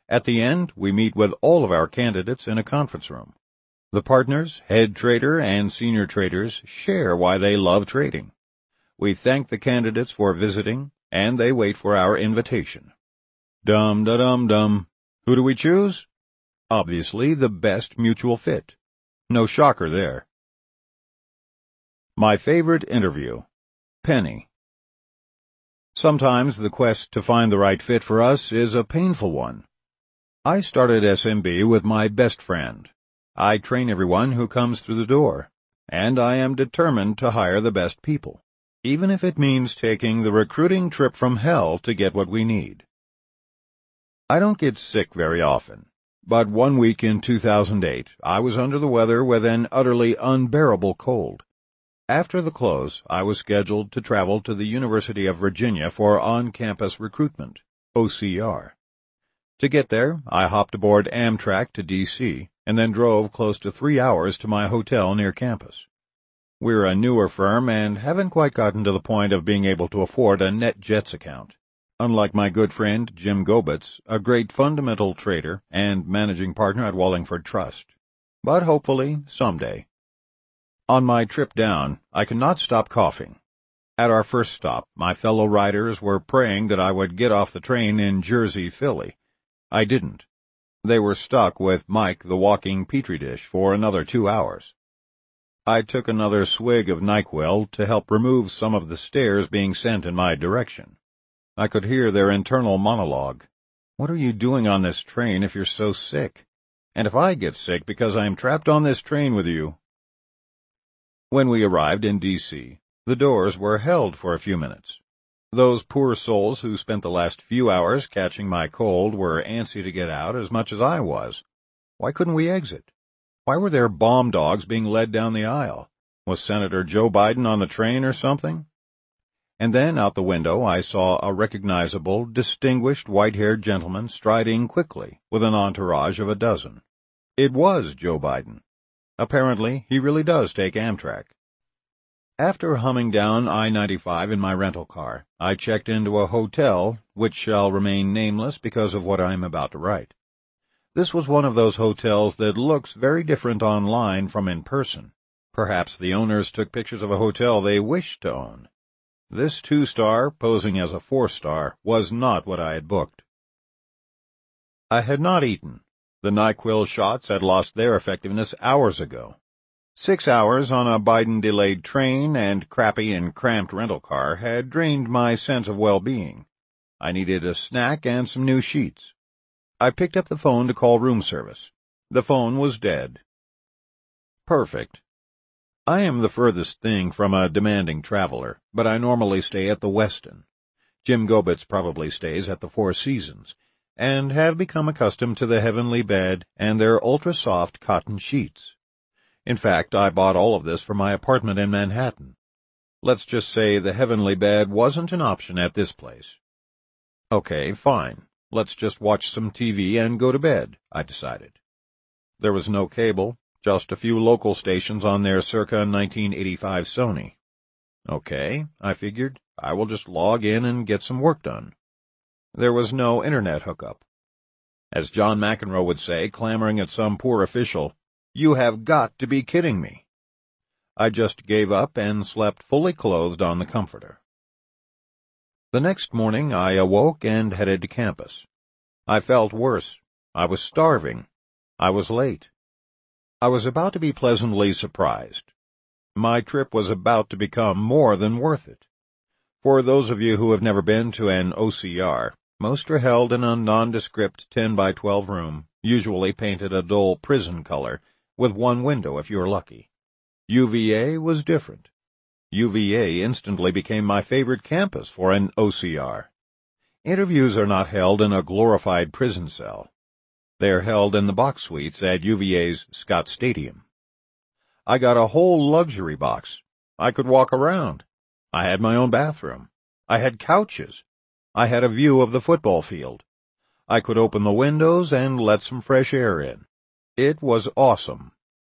At the end, we meet with all of our candidates in a conference room. The partners, head trader, and senior traders share why they love trading. We thank the candidates for visiting, and they wait for our invitation. Dum-da-dum-dum. Who do we choose? Obviously, the best mutual fit. No shocker there. My favorite interview. Penny. Sometimes the quest to find the right fit for us is a painful one. I started SMB with my best friend. I train everyone who comes through the door, and I am determined to hire the best people, even if it means taking the recruiting trip from hell to get what we need. I don't get sick very often, but one week in 2008, I was under the weather with an utterly unbearable cold. After the close, I was scheduled to travel to the University of Virginia for on-campus recruitment, OCR. To get there, I hopped aboard Amtrak to D.C., and then drove close to 3 hours to my hotel near campus. We're a newer firm and haven't quite gotten to the point of being able to afford a NetJets account, unlike my good friend Jim Gobitz, a great fundamental trader and managing partner at Wallingford Trust. But hopefully, someday. On my trip down, I could not stop coughing. At our first stop, my fellow riders were praying that I would get off the train in Jersey, Philly. I didn't. They were stuck with Mike the walking petri dish for another 2 hours. I took another swig of NyQuil to help remove some of the stares being sent in my direction. I could hear their internal monologue. What are you doing on this train if you're so sick? And if I get sick because I am trapped on this train with you? When we arrived in D.C., the doors were held for a few minutes. Those poor souls who spent the last few hours catching my cold were antsy to get out as much as I was. Why couldn't we exit? Why were there bomb dogs being led down the aisle? Was Senator Joe Biden on the train or something? And then out the window I saw a recognizable, distinguished white-haired gentleman striding quickly with an entourage of a dozen. It was Joe Biden. Apparently, he really does take Amtrak. After humming down I-95 in my rental car, I checked into a hotel, which shall remain nameless because of what I am about to write. This was one of those hotels that looks very different online from in person. Perhaps the owners took pictures of a hotel they wished to own. This 2-star, posing as a 4-star, was not what I had booked. I had not eaten. The NyQuil shots had lost their effectiveness hours ago. 6 hours on a Biden-delayed train and crappy and cramped rental car had drained my sense of well-being. I needed a snack and some new sheets. I picked up the phone to call room service. The phone was dead. Perfect. I am the furthest thing from a demanding traveler, but I normally stay at the Westin. Jim Gobitz probably stays at the Four Seasons, and have become accustomed to the heavenly bed and their ultra-soft cotton sheets. In fact, I bought all of this for my apartment in Manhattan. Let's just say the heavenly bed wasn't an option at this place. Okay, fine. Let's just watch some TV and go to bed, I decided. There was no cable, just a few local stations on their circa 1985 Sony. Okay, I figured, I will just log in and get some work done. There was no internet hookup. As John McEnroe would say, clamoring at some poor official, "You have got to be kidding me." I just gave up and slept fully clothed on the comforter. The next morning I awoke and headed to campus. I felt worse. I was starving. I was late. I was about to be pleasantly surprised. My trip was about to become more than worth it. For those of you who have never been to an OCR, most are held in a nondescript 10 by 12 room, usually painted a dull prison color, with one window if you're lucky. UVA was different. UVA instantly became my favorite campus for an OCR. Interviews are not held in a glorified prison cell. They are held in the box suites at UVA's Scott Stadium. I got a whole luxury box. I could walk around. I had my own bathroom. I had couches. I had a view of the football field. I could open the windows and let some fresh air in. It was awesome.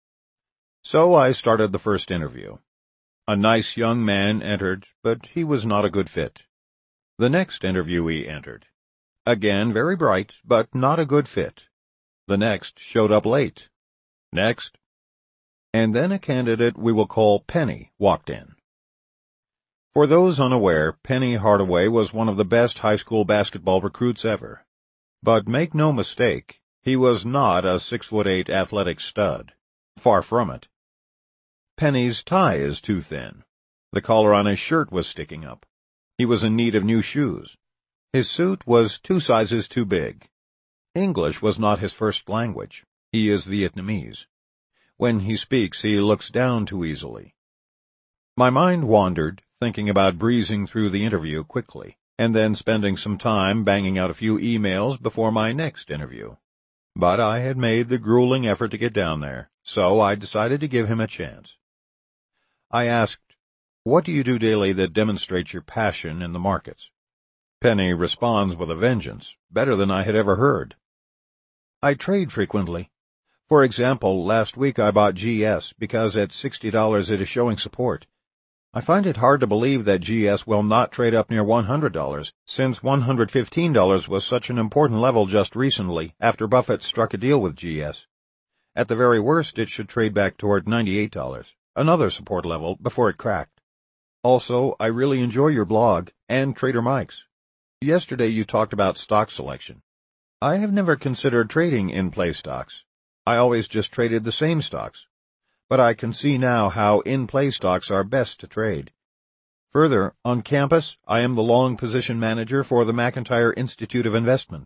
So I started the first interview. A nice young man entered, but he was not a good fit. The next interviewee entered. Again very bright, but not a good fit. The next showed up late. Next. And then a candidate we will call Penny walked in. For those unaware, Penny Hardaway was one of the best high school basketball recruits ever. But make no mistake, he was not a 6'8" athletic stud. Far from it. Penny's tie is too thin. The collar on his shirt was sticking up. He was in need of new shoes. His suit was 2 sizes too big. English was not his first language. He is Vietnamese. When he speaks, he looks down too easily. My mind wandered, thinking about breezing through the interview quickly, and then spending some time banging out a few emails before my next interview. But I had made the grueling effort to get down there, so I decided to give him a chance. I asked, "What do you do daily that demonstrates your passion in the markets?" Penny responds with a vengeance, better than I had ever heard. "I trade frequently. For example, last week I bought GS because at $60 it is showing support. I find it hard to believe that GS will not trade up near $100, since $115 was such an important level just recently after Buffett struck a deal with GS. At the very worst, it should trade back toward $98, another support level, before it cracked. Also, I really enjoy your blog and Trader Mike's. Yesterday you talked about stock selection. I have never considered trading in-play stocks. I always just traded the same stocks. But I can see now how in-play stocks are best to trade. Further, on campus, I am the long position manager for the McIntyre Institute of Investment."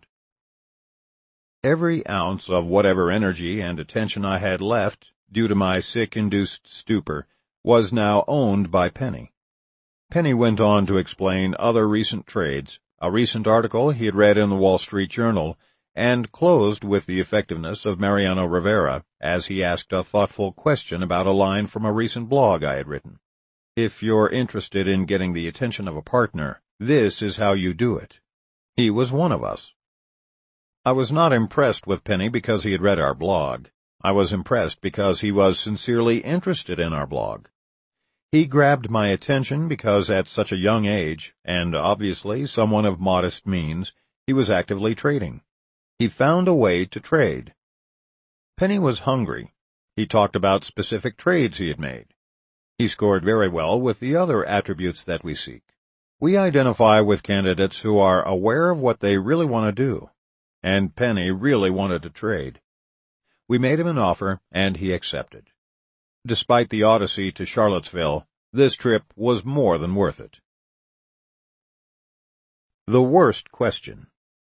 Every ounce of whatever energy and attention I had left, due to my sick-induced stupor, was now owned by Penny. Penny went on to explain other recent trades, a recent article he had read in the Wall Street Journal, and closed with the effectiveness of Mariano Rivera as he asked a thoughtful question about a line from a recent blog I had written. "If you're interested in getting the attention of a partner, this is how you do it." He was one of us. I was not impressed with Penny because he had read our blog. I was impressed because he was sincerely interested in our blog. He grabbed my attention because at such a young age, and obviously someone of modest means, he was actively trading. He found a way to trade. Penny was hungry. He talked about specific trades he had made. He scored very well with the other attributes that we seek. We identify with candidates who are aware of what they really want to do, and Penny really wanted to trade. We made him an offer, and he accepted. Despite the odyssey to Charlottesville, this trip was more than worth it. The worst question.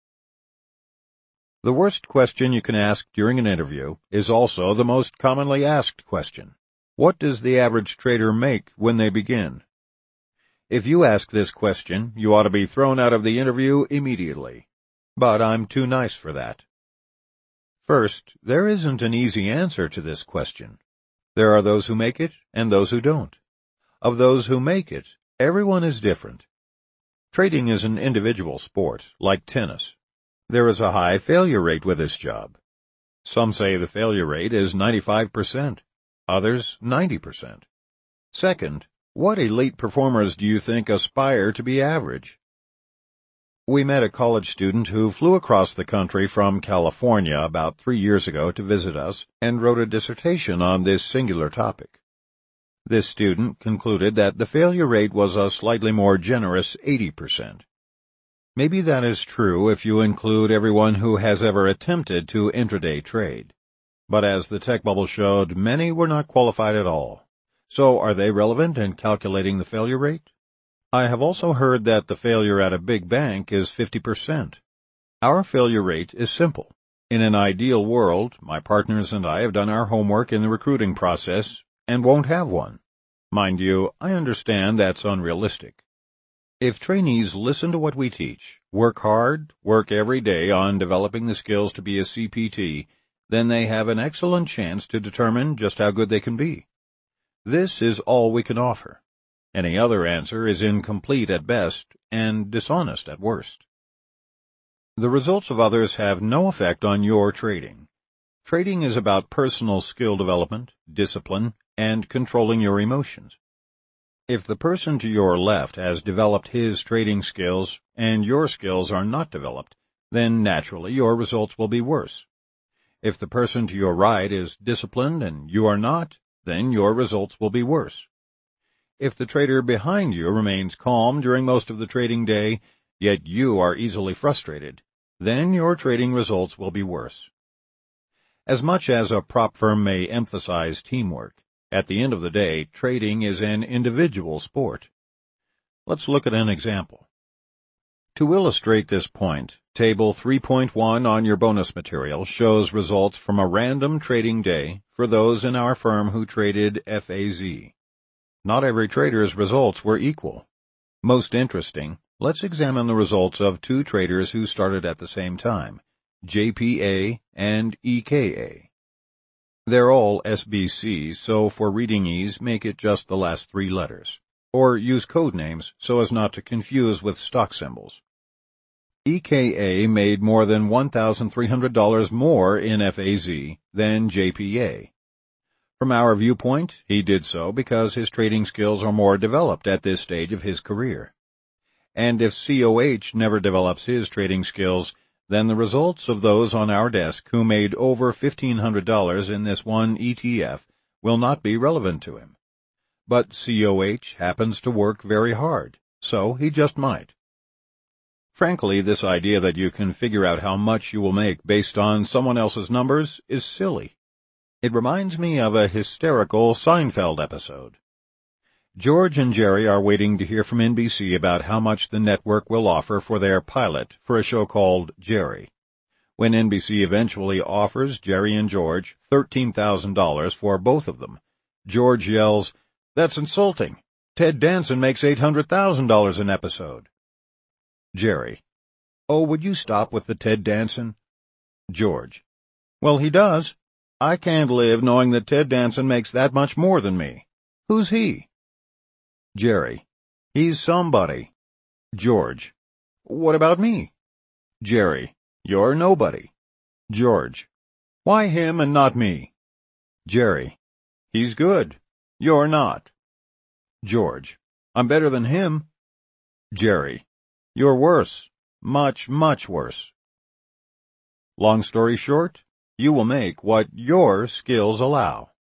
The worst question you can ask during an interview is also the most commonly asked question. What does the average trader make when they begin? If you ask this question, you ought to be thrown out of the interview immediately. But I'm too nice for that. First, there isn't an easy answer to this question. There are those who make it and those who don't. Of those who make it, everyone is different. Trading is an individual sport, like tennis. There is a high failure rate with this job. Some say the failure rate is 95%, others 90%. Second, what elite performers do you think aspire to be average? We met a college student who flew across the country from California about 3 years ago to visit us and wrote a dissertation on this singular topic. This student concluded that the failure rate was a slightly more generous 80%. Maybe that is true if you include everyone who has ever attempted to intraday trade. But as the tech bubble showed, many were not qualified at all. So are they relevant in calculating the failure rate? I have also heard that the failure at a big bank is 50%. Our failure rate is simple. In an ideal world, my partners and I have done our homework in the recruiting process and won't have one. Mind you, I understand that's unrealistic. If trainees listen to what we teach, work hard, work every day on developing the skills to be a CPT, then they have an excellent chance to determine just how good they can be. This is all we can offer. Any other answer is incomplete at best and dishonest at worst. The results of others have no effect on your trading. Trading is about personal skill development, discipline, and controlling your emotions. If the person to your left has developed his trading skills and your skills are not developed, then naturally your results will be worse. If the person to your right is disciplined and you are not, then your results will be worse. If the trader behind you remains calm during most of the trading day, yet you are easily frustrated, then your trading results will be worse. As much as a prop firm may emphasize teamwork, at the end of the day, trading is an individual sport. Let's look at an example. To illustrate this point, Table 3.1 on your bonus material shows results from a random trading day for those in our firm who traded FAZ. Not every trader's results were equal. Most interesting, let's examine the results of two traders who started at the same time, JPA and EKA. They're all SBC, so for reading ease, make it just the last three letters, or use code names so as not to confuse with stock symbols. EKA made more than $1,300 more in FAZ than JPA. From our viewpoint, he did so because his trading skills are more developed at this stage of his career. And if COH never develops his trading skills, then the results of those on our desk who made over $1,500 in this one ETF will not be relevant to him. But COH happens to work very hard, so he just might. Frankly, this idea that you can figure out how much you will make based on someone else's numbers is silly. It reminds me of a hysterical Seinfeld episode. George and Jerry are waiting to hear from NBC about how much the network will offer for their pilot for a show called Jerry. When NBC eventually offers Jerry and George $13,000 for both of them, George yells, "That's insulting. Ted Danson makes $800,000 an episode." Jerry, "Oh, would you stop with the Ted Danson?" George, "Well, he does. I can't live knowing that Ted Danson makes that much more than me. Who's he?" Jerry, "He's somebody." George, "What about me?" Jerry, "You're nobody." George, "Why him and not me?" Jerry, "He's good. You're not." George, "I'm better than him." Jerry, "You're worse. Much, much worse." Long story short, you will make what your skills allow.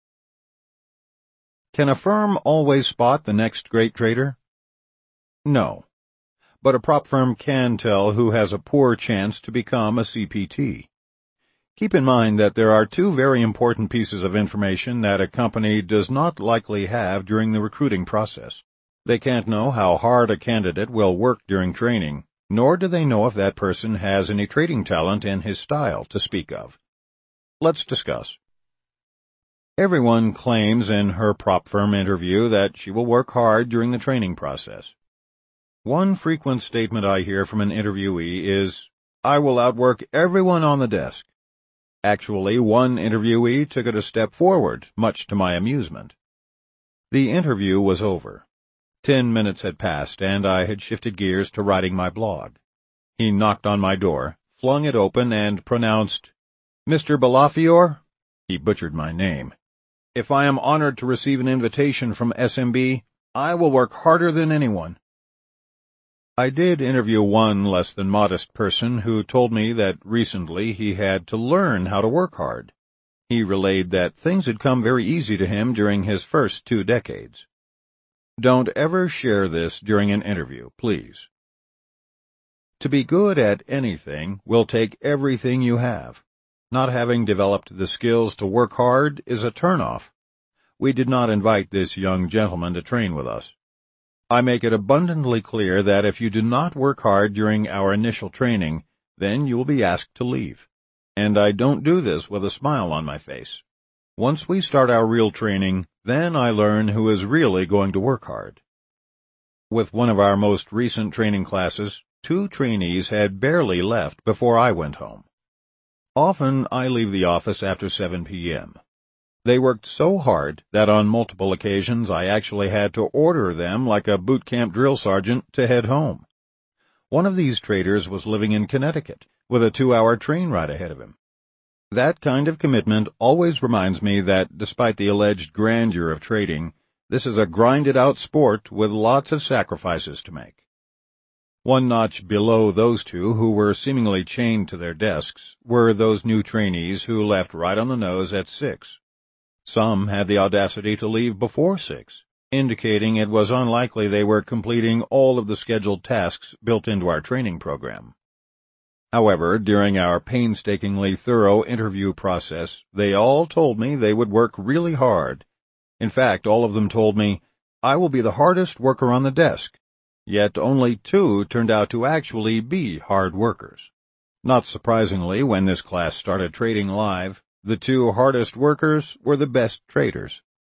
Can a firm always spot the next great trader? No. But a prop firm can tell who has a poor chance to become a CPT. Keep in mind that there are two very important pieces of information that a company does not likely have during the recruiting process. They can't know how hard a candidate will work during training, nor do they know if that person has any trading talent in his style to speak of. Let's discuss. Everyone claims in her prop firm interview that she will work hard during the training process. One frequent statement I hear from an interviewee is, "I will outwork everyone on the desk." Actually, one interviewee took it a step forward, much to my amusement. The interview was over. 10 minutes had passed, and I had shifted gears to writing my blog. He knocked on my door, flung it open, and pronounced, "Mr. Balafior?" He butchered my name. "If I am honored to receive an invitation from SMB, I will work harder than anyone." I did interview one less than modest person who told me that recently he had to learn how to work hard. He relayed that things had come very easy to him during his first 2 decades. Don't ever share this during an interview, please. To be good at anything will take everything you have. Not having developed the skills to work hard is a turnoff. We did not invite this young gentleman to train with us. I make it abundantly clear that if you do not work hard during our initial training, then you will be asked to leave. And I don't do this with a smile on my face. Once we start our real training, then I learn who is really going to work hard. With one of our most recent training classes, 2 trainees had barely left before I went home. Often I leave the office after 7 p.m. They worked so hard that on multiple occasions I actually had to order them like a boot camp drill sergeant to head home. One of these traders was living in Connecticut, with a 2-hour train ride ahead of him. That kind of commitment always reminds me that despite the alleged grandeur of trading, this is a grinded-out sport with lots of sacrifices to make. One notch below those two, who were seemingly chained to their desks, were those new trainees who left right on the nose at 6. Some had the audacity to leave before 6, indicating it was unlikely they were completing all of the scheduled tasks built into our training program. However, during our painstakingly thorough interview process, they all told me they would work really hard. In fact, all of them told me, "I will be the hardest worker on the desk." Yet only 2 turned out to actually be hard workers. Not surprisingly, when this class started trading live, the 2 hardest workers were the best traders.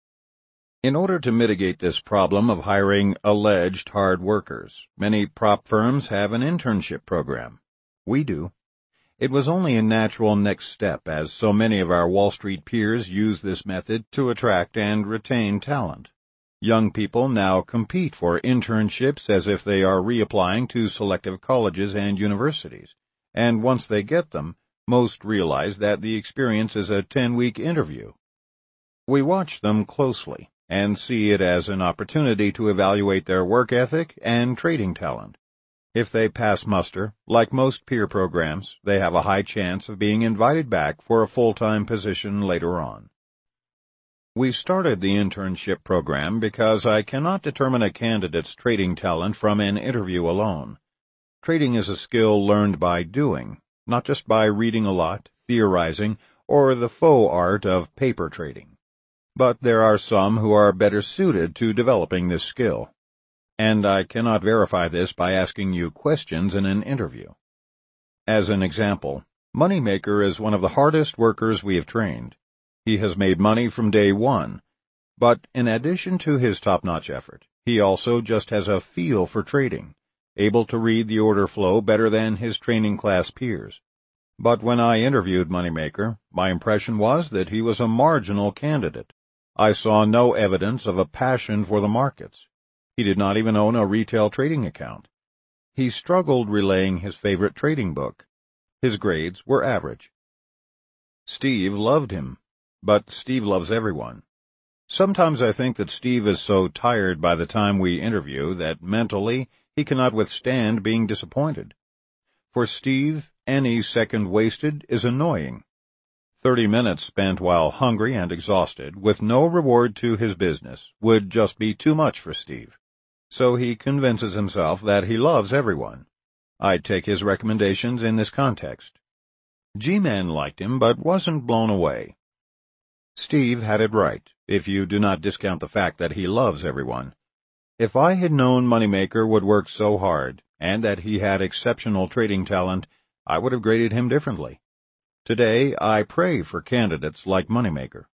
In order to mitigate this problem of hiring alleged hard workers, many prop firms have an internship program. We do. It was only a natural next step, as so many of our Wall Street peers use this method to attract and retain talent. Young people now compete for internships as if they are reapplying to selective colleges and universities, and once they get them, most realize that the experience is a 10-week interview. We watch them closely and see it as an opportunity to evaluate their work ethic and trading talent. If they pass muster, like most peer programs, they have a high chance of being invited back for a full-time position later on. We started the internship program because I cannot determine a candidate's trading talent from an interview alone. Trading is a skill learned by doing, not just by reading a lot, theorizing, or the faux art of paper trading. But there are some who are better suited to developing this skill. And I cannot verify this by asking you questions in an interview. As an example, Moneymaker is one of the hardest workers we have trained. He has made money from day one, but in addition to his top-notch effort, he also just has a feel for trading, able to read the order flow better than his training class peers. But when I interviewed Moneymaker, my impression was that he was a marginal candidate. I saw no evidence of a passion for the markets. He did not even own a retail trading account. He struggled relaying his favorite trading book. His grades were average. Steve loved him. But Steve loves everyone. Sometimes I think that Steve is so tired by the time we interview that mentally he cannot withstand being disappointed. For Steve, any second wasted is annoying. 30 minutes spent while hungry and exhausted, with no reward to his business, would just be too much for Steve. So he convinces himself that he loves everyone. I'd take his recommendations in this context. G-Man liked him, but wasn't blown away. Steve had it right, if you do not discount the fact that he loves everyone. If I had known Moneymaker would work so hard, and that he had exceptional trading talent, I would have graded him differently. Today, I pray for candidates like Moneymaker.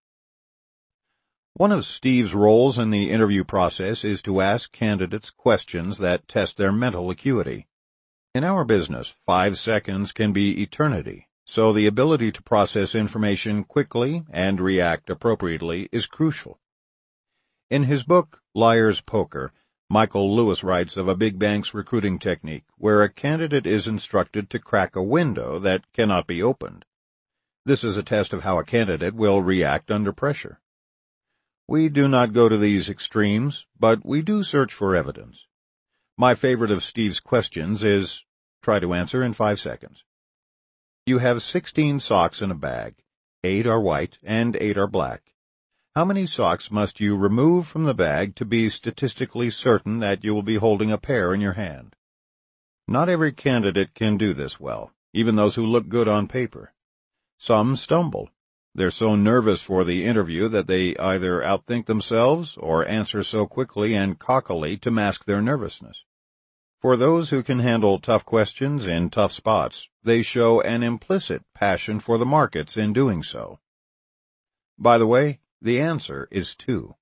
One of Steve's roles in the interview process is to ask candidates questions that test their mental acuity. In our business, 5 seconds can be eternity. So the ability to process information quickly and react appropriately is crucial. In his book, Liar's Poker, Michael Lewis writes of a big bank's recruiting technique where a candidate is instructed to crack a window that cannot be opened. This is a test of how a candidate will react under pressure. We do not go to these extremes, but we do search for evidence. My favorite of Steve's questions is, try to answer in 5 seconds. You have 16 socks in a bag. 8 are white and 8 are black. How many socks must you remove from the bag to be statistically certain that you will be holding a pair in your hand? Not every candidate can do this well, even those who look good on paper. Some stumble. They're so nervous for the interview that they either outthink themselves or answer so quickly and cockily to mask their nervousness. For those who can handle tough questions in tough spots, they show an implicit passion for the markets in doing so. By the way, the answer is 2.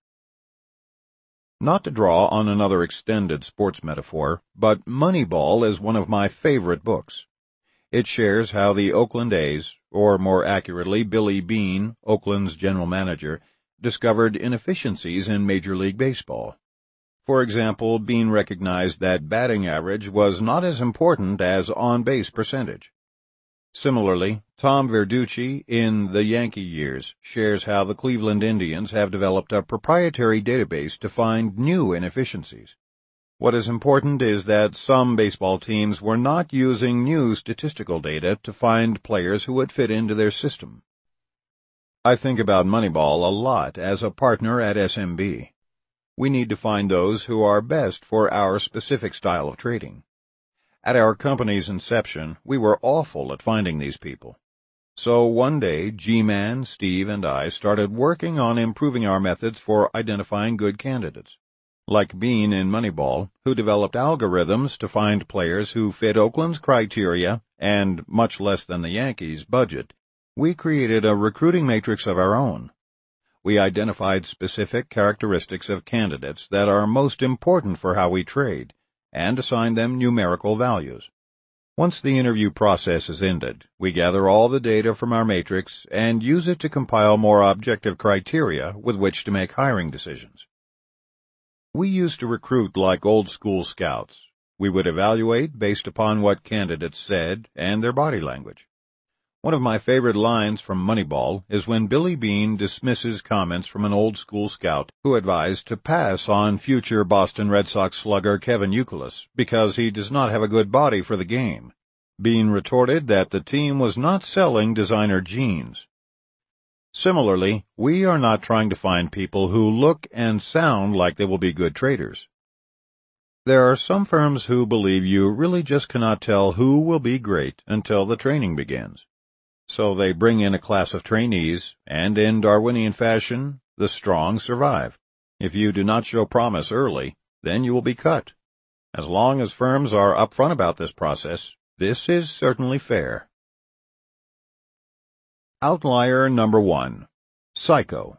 Not to draw on another extended sports metaphor, but Moneyball is one of my favorite books. It shares how the Oakland A's, or more accurately Billy Beane, Oakland's general manager, discovered inefficiencies in Major League Baseball. For example, Beane recognized that batting average was not as important as on-base percentage. Similarly, Tom Verducci, in The Yankee Years, shares how the Cleveland Indians have developed a proprietary database to find new inefficiencies. What is important is that some baseball teams were not using new statistical data to find players who would fit into their system. I think about Moneyball a lot as a partner at SMB. We need to find those who are best for our specific style of trading. At our company's inception, we were awful at finding these people. So one day, G-Man, Steve, and I started working on improving our methods for identifying good candidates. Like Bean in Moneyball, who developed algorithms to find players who fit Oakland's criteria and, much less than the Yankees' budget, we created a recruiting matrix of our own. We identified specific characteristics of candidates that are most important for how we trade, and assigned them numerical values. Once the interview process is ended, we gather all the data from our matrix and use it to compile more objective criteria with which to make hiring decisions. We used to recruit like old-school scouts. We would evaluate based upon what candidates said and their body language. One of my favorite lines from Moneyball is when Billy Bean dismisses comments from an old-school scout who advised to pass on future Boston Red Sox slugger Kevin Youkilis because he does not have a good body for the game. Bean retorted that the team was not selling designer jeans. Similarly, we are not trying to find people who look and sound like they will be good traders. There are some firms who believe you really just cannot tell who will be great until the training begins. So they bring in a class of trainees, and in Darwinian fashion, the strong survive. If you do not show promise early, then you will be cut. As long as firms are upfront about this process, this is certainly fair. Outlier number 1. Psycho.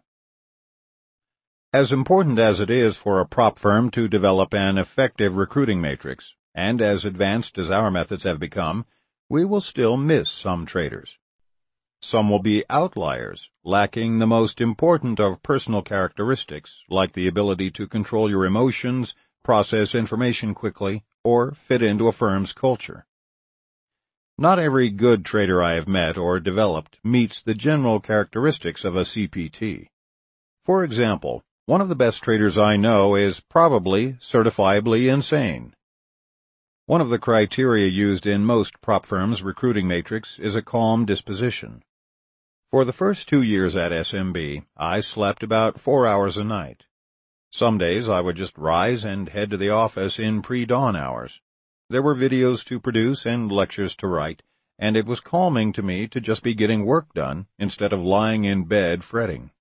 As important as it is for a prop firm to develop an effective recruiting matrix, and as advanced as our methods have become, we will still miss some traders. Some will be outliers, lacking the most important of personal characteristics, like the ability to control your emotions, process information quickly, or fit into a firm's culture. Not every good trader I have met or developed meets the general characteristics of a CPT. For example, one of the best traders I know is probably certifiably insane. One of the criteria used in most prop firms' recruiting matrix is a calm disposition. For the first 2 years at SMB, I slept about 4 hours a night. Some days I would just rise and head to the office in pre-dawn hours. There were videos to produce and lectures to write, and it was calming to me to just be getting work done instead of lying in bed fretting.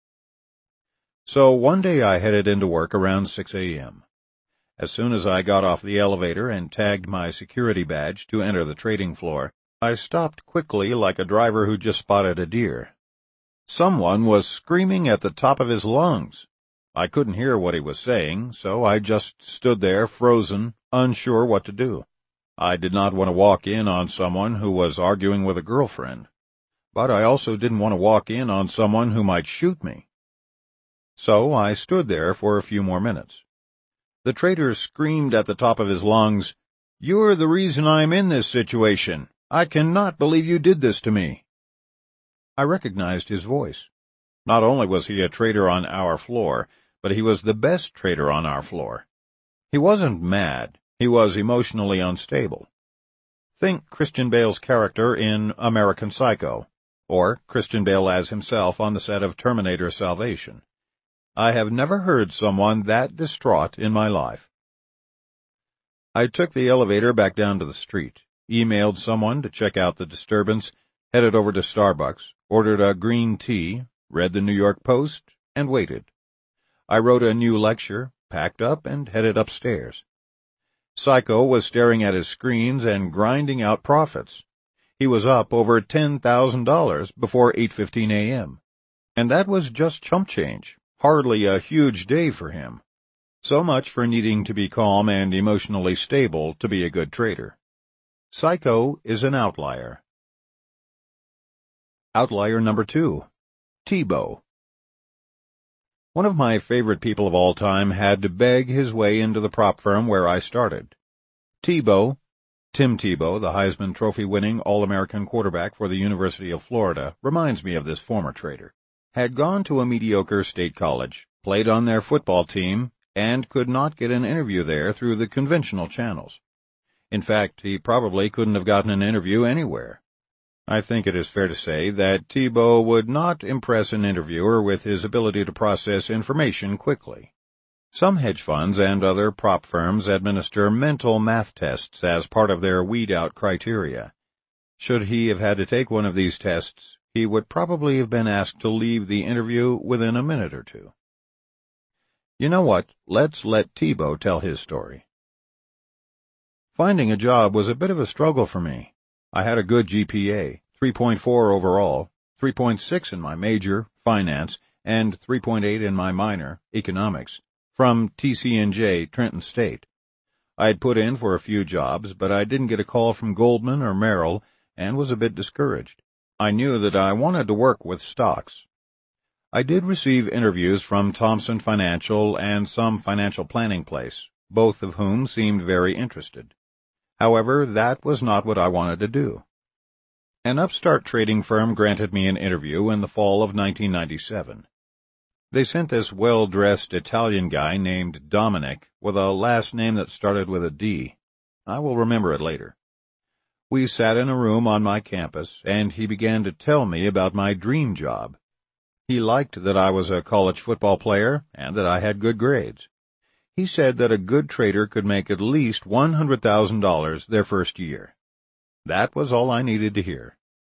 So one day I headed into work around 6 a.m. As soon as I got off the elevator and tagged my security badge to enter the trading floor, I stopped quickly like a driver who just spotted a deer. Someone was screaming at the top of his lungs. I couldn't hear what he was saying, so I just stood there frozen, unsure what to do. I did not want to walk in on someone who was arguing with a girlfriend, but I also didn't want to walk in on someone who might shoot me. So I stood there for a few more minutes. The trader screamed at the top of his lungs, "You're the reason I'm in this situation. I cannot believe you did this to me." I recognized his voice. Not only was he a trader on our floor, but he was the best trader on our floor. He wasn't mad. He was emotionally unstable. Think Christian Bale's character in American Psycho, or Christian Bale as himself on the set of Terminator Salvation. I have never heard someone that distraught in my life. I took the elevator back down to the street, emailed someone to check out the disturbance, headed over to Starbucks, ordered a green tea, read the New York Post, and waited. I wrote a new lecture, packed up, and headed upstairs. Psycho was staring at his screens and grinding out profits. He was up over $10,000 before 8:15 a.m. And that was just chump change, hardly a huge day for him. So much for needing to be calm and emotionally stable to be a good trader. Psycho is an outlier. Outlier number 2. Tebow. One of my favorite people of all time had to beg his way into the prop firm where I started. Tebow, Tim Tebow, the Heisman Trophy-winning All-American quarterback for the University of Florida, reminds me of this former trader, had gone to a mediocre state college, played on their football team, and could not get an interview there through the conventional channels. In fact, he probably couldn't have gotten an interview anywhere. I think it is fair to say that Thibault would not impress an interviewer with his ability to process information quickly. Some hedge funds and other prop firms administer mental math tests as part of their weed-out criteria. Should he have had to take one of these tests, he would probably have been asked to leave the interview within a minute or two. You know what? Let's let Thibault tell his story. Finding a job was a bit of a struggle for me. I had a good GPA, 3.4 overall, 3.6 in my major, finance, and 3.8 in my minor, economics, from TCNJ, Trenton State. I had put in for a few jobs, but I didn't get a call from Goldman or Merrill and was a bit discouraged. I knew that I wanted to work with stocks. I did receive interviews from Thomson Financial and some financial planning place, both of whom seemed very interested. However, that was not what I wanted to do. An upstart trading firm granted me an interview in the fall of 1997. They sent this well-dressed Italian guy named Dominic with a last name that started with a D. I will remember it later. We sat in a room on my campus, and he began to tell me about my dream job. He liked that I was a college football player and that I had good grades. He said that a good trader could make at least $100,000 their first year. That was all I needed to hear.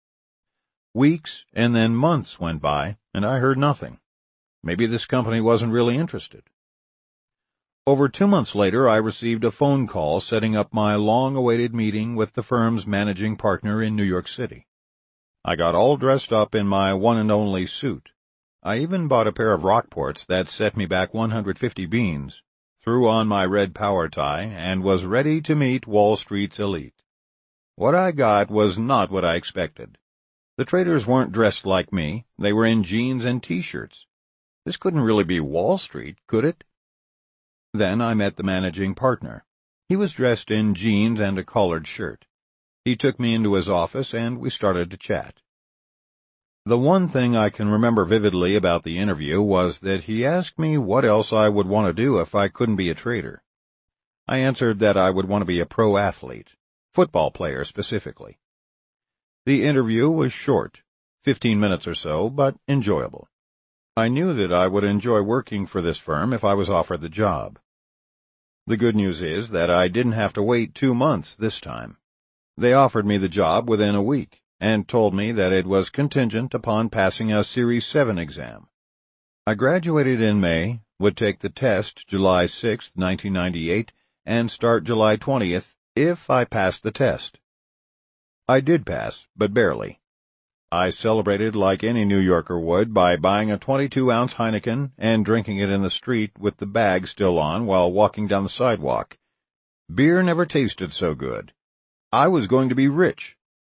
Weeks and then months went by, and I heard nothing. Maybe this company wasn't really interested. Over 2 months later, I received a phone call setting up my long-awaited meeting with the firm's managing partner in New York City. I got all dressed up in my one and only suit. I even bought a pair of Rockports that set me back 150 beans, threw on my red power tie, and was ready to meet Wall Street's elite. What I got was not what I expected. The traders weren't dressed like me. They were in jeans and T-shirts. This couldn't really be Wall Street, could it? Then I met the managing partner. He was dressed in jeans and a collared shirt. He took me into his office, and we started to chat. The one thing I can remember vividly about the interview was that he asked me what else I would want to do if I couldn't be a trader. I answered that I would want to be a pro athlete, football player specifically. The interview was short, 15 minutes or so, but enjoyable. I knew that I would enjoy working for this firm if I was offered the job. The good news is that I didn't have to wait 2 months this time. They offered me the job within a week and told me that it was contingent upon passing a Series 7 exam. I graduated in May, would take the test July 6, 1998, and start July 20th if I passed the test. I did pass, but barely. I celebrated like any New Yorker would by buying a 22-ounce Heineken and drinking it in the street with the bag still on while walking down the sidewalk. Beer never tasted so good. I was going to be rich.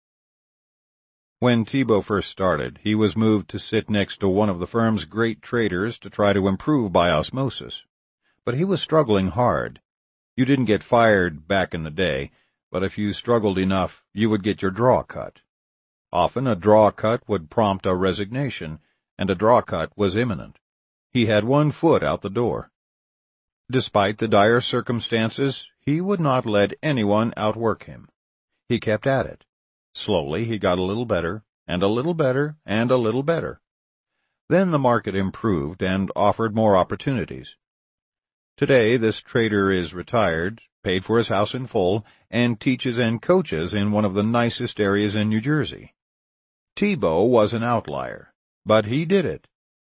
When Thibault first started, he was moved to sit next to one of the firm's great traders to try to improve by osmosis. But he was struggling hard. You didn't get fired back in the day, but if you struggled enough, you would get your draw cut. Often a draw cut would prompt a resignation, and a draw cut was imminent. He had 1 foot out the door. Despite the dire circumstances, he would not let anyone outwork him. He kept at it. Slowly he got a little better, and a little better, and a little better. Then the market improved and offered more opportunities. Today this trader is retired, paid for his house in full, and teaches and coaches in one of the nicest areas in New Jersey. Thibault was an outlier, but he did it.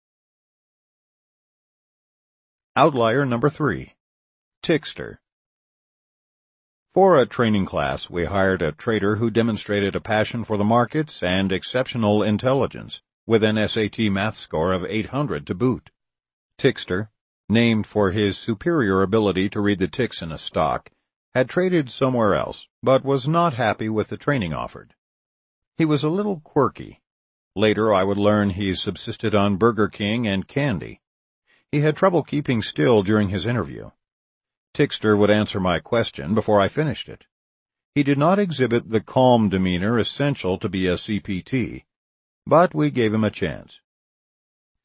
Outlier number 3. Tickster. For a training class, we hired a trader who demonstrated a passion for the markets and exceptional intelligence, with an SAT math score of 800 to boot. Tickster, named for his superior ability to read the ticks in a stock, had traded somewhere else, but was not happy with the training offered. He was a little quirky. Later I would learn he subsisted on Burger King and candy. He had trouble keeping still during his interview. Tickster would answer my question before I finished it. He did not exhibit the calm demeanor essential to be a CPT, but we gave him a chance.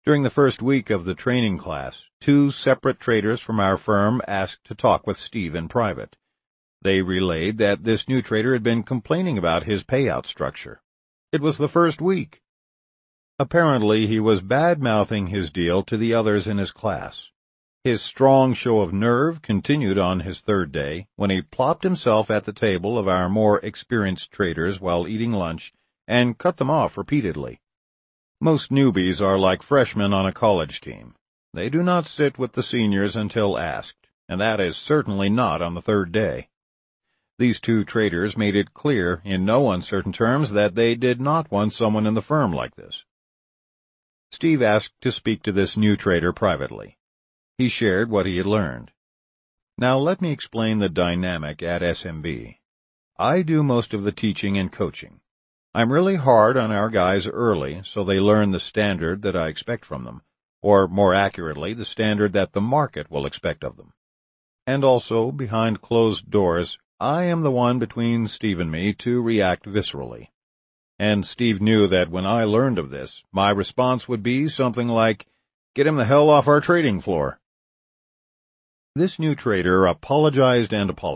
During the first week of the training class, 2 separate traders from our firm asked to talk with Steve in private. They relayed that this new trader had been complaining about his payout structure. It was the first week. Apparently, he was bad-mouthing his deal to the others in his class. His strong show of nerve continued on his 3rd day, when he plopped himself at the table of our more experienced traders while eating lunch and cut them off repeatedly. Most newbies are like freshmen on a college team. They do not sit with the seniors until asked, and that is certainly not on the 3rd day. These 2 traders made it clear in no uncertain terms that they did not want someone in the firm like this. Steve asked to speak to this new trader privately. He shared what he had learned. Now let me explain the dynamic at SMB. I do most of the teaching and coaching. I'm really hard on our guys early so they learn the standard that I expect from them, or more accurately, the standard that the market will expect of them. And also, behind closed doors, I am the one between Steve and me to react viscerally. And Steve knew that when I learned of this, my response would be something like, "Get him the hell off our trading floor." This new trader apologized,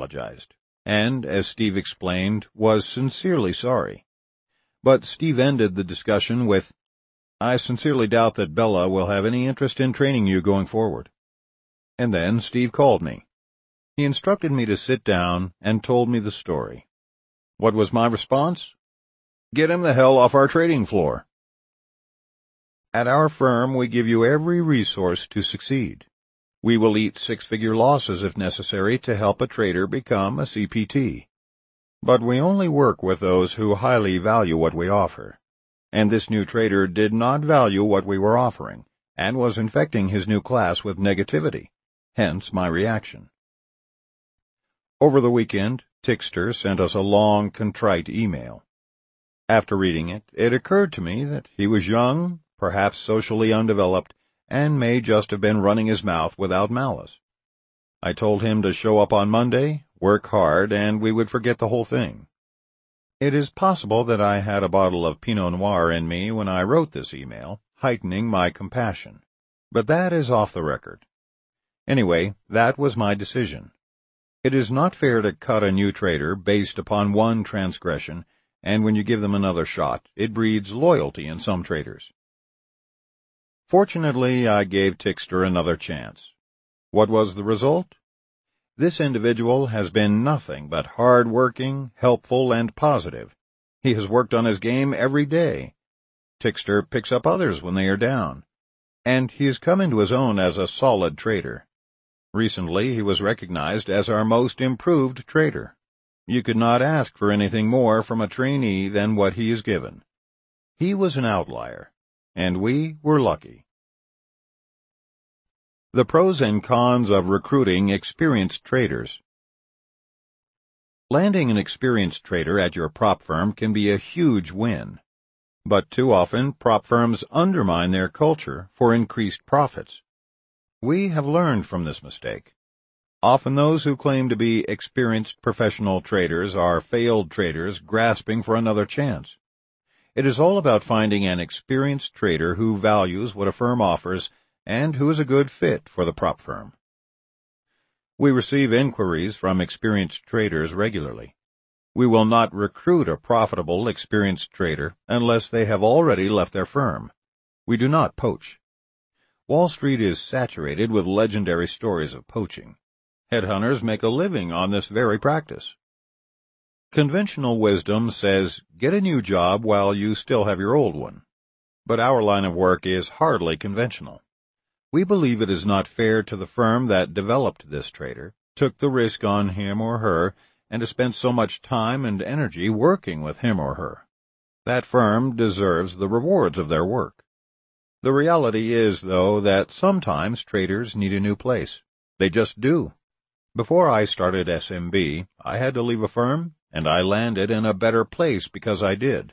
and, as Steve explained, was sincerely sorry. But Steve ended the discussion with, "I sincerely doubt that Bella will have any interest in training you going forward." And then Steve called me. He instructed me to sit down and told me the story. What was my response? "Get him the hell off our trading floor." At our firm, we give you every resource to succeed. We will eat 6-figure losses if necessary to help a trader become a CPT. But we only work with those who highly value what we offer. And this new trader did not value what we were offering, and was infecting his new class with negativity. Hence my reaction. Over the weekend, Tickster sent us a long, contrite email. After reading it, it occurred to me that he was young, perhaps socially undeveloped, and may just have been running his mouth without malice. I told him to show up on Monday, work hard, and we would forget the whole thing. It is possible that I had a bottle of Pinot Noir in me when I wrote this email, heightening my compassion. But that is off the record. Anyway, that was my decision. It is not fair to cut a new trader based upon one transgression, and when you give them another shot, it breeds loyalty in some traders. Fortunately, I gave Tickster another chance. What was the result? This individual has been nothing but hard-working, helpful, and positive. He has worked on his game every day. Tickster picks up others when they are down. And he has come into his own as a solid trader. Recently, he was recognized as our most improved trader. You could not ask for anything more from a trainee than what he is given. He was an outlier, and we were lucky. The pros and cons of recruiting experienced traders. Landing an experienced trader at your prop firm can be a huge win. But too often, prop firms undermine their culture for increased profits. We have learned from this mistake. Often those who claim to be experienced professional traders are failed traders grasping for another chance. It is all about finding an experienced trader who values what a firm offers and who is a good fit for the prop firm. We receive inquiries from experienced traders regularly. We will not recruit a profitable, experienced trader unless they have already left their firm. We do not poach. Wall Street is saturated with legendary stories of poaching. Headhunters make a living on this very practice. Conventional wisdom says, get a new job while you still have your old one. But our line of work is hardly conventional. We believe it is not fair to the firm that developed this trader, took the risk on him or her, and has spent so much time and energy working with him or her. That firm deserves the rewards of their work. The reality is, though, that sometimes traders need a new place. They just do. Before I started SMB, I had to leave a firm, and I landed in a better place because I did.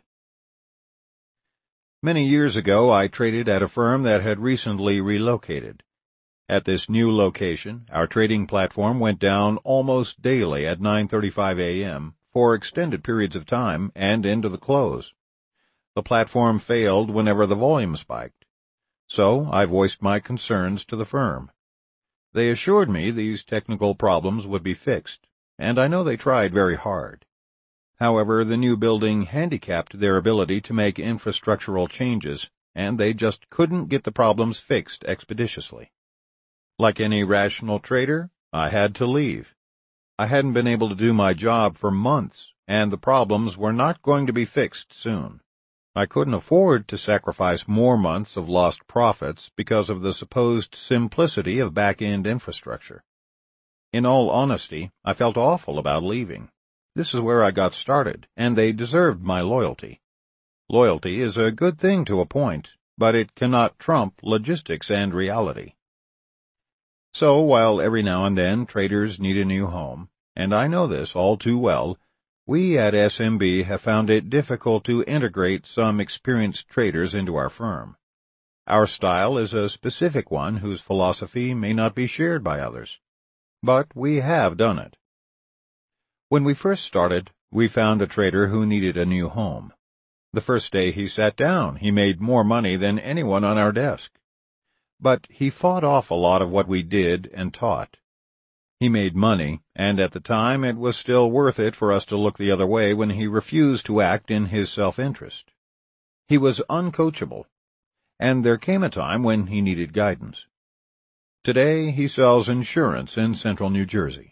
Many years ago, I traded at a firm that had recently relocated. At this new location, our trading platform went down almost daily at 9:35 a.m. for extended periods of time and into the close. The platform failed whenever the volume spiked. So I voiced my concerns to the firm. They assured me these technical problems would be fixed, and I know they tried very hard. However, the new building handicapped their ability to make infrastructural changes, and they just couldn't get the problems fixed expeditiously. Like any rational trader, I had to leave. I hadn't been able to do my job for months, and the problems were not going to be fixed soon. I couldn't afford to sacrifice more months of lost profits because of the supposed simplicity of back-end infrastructure. In all honesty, I felt awful about leaving. This is where I got started, and they deserved my loyalty. Loyalty is a good thing to a point, but it cannot trump logistics and reality. So, while every now and then traders need a new home, and I know this all too well, we at SMB have found it difficult to integrate some experienced traders into our firm. Our style is a specific one whose philosophy may not be shared by others. But we have done it. When we first started, we found a trader who needed a new home. The first day he sat down, he made more money than anyone on our desk. But he fought off a lot of what we did and taught. He made money, and at the time it was still worth it for us to look the other way when he refused to act in his self-interest. He was uncoachable, and there came a time when he needed guidance. Today he sells insurance in central New Jersey.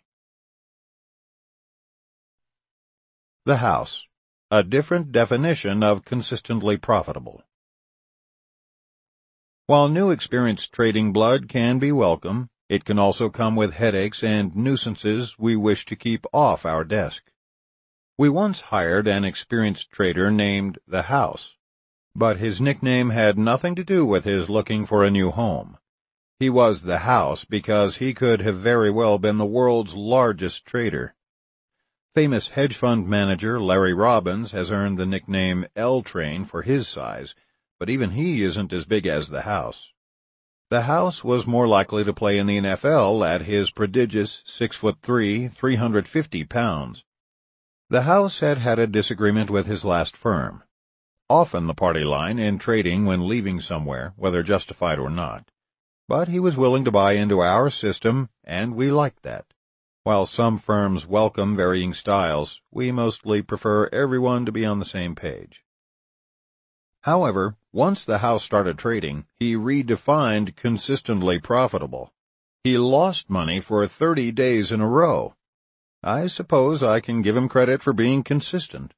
The house, a different definition of consistently profitable. While new experienced trading blood can be welcome, it can also come with headaches and nuisances we wish to keep off our desk. We once hired an experienced trader named The House, but his nickname had nothing to do with his looking for a new home. He was The House because he could have very well been the world's largest trader. Famous hedge fund manager Larry Robbins has earned the nickname L-Train for his size, but even he isn't as big as The House. The House was more likely to play in the NFL at his prodigious 6'3", 350 pounds. The House had had a disagreement with his last firm. Often the party line in trading when leaving somewhere, whether justified or not. But he was willing to buy into our system, and we liked that. While some firms welcome varying styles, we mostly prefer everyone to be on the same page. However, once The House started trading, he redefined consistently profitable. He lost money for 30 days in a row. I suppose I can give him credit for being consistent.